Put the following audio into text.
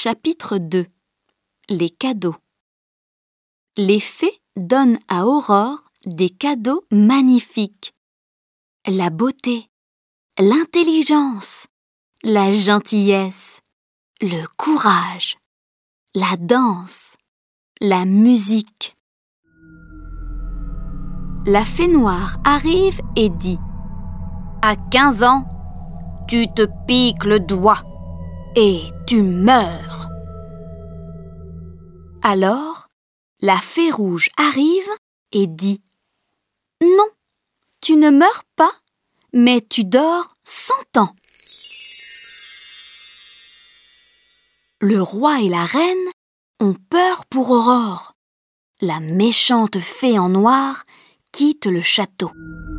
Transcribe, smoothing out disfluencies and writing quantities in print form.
Chapitre 2. Les cadeaux. Les fées donnent à Aurore des cadeaux magnifiques. La beauté, l'intelligence, la gentillesse, le courage, la danse, la musique. La fée noire arrive et dit: « À 15 ans, tu te piques le doigt et tu meurs. » Alors, la fée rouge arrive et dit: « Non, tu ne meurs pas, mais tu dors 100 ans. » Le roi et la reine ont peur pour Aurore. La méchante fée en noir quitte le château.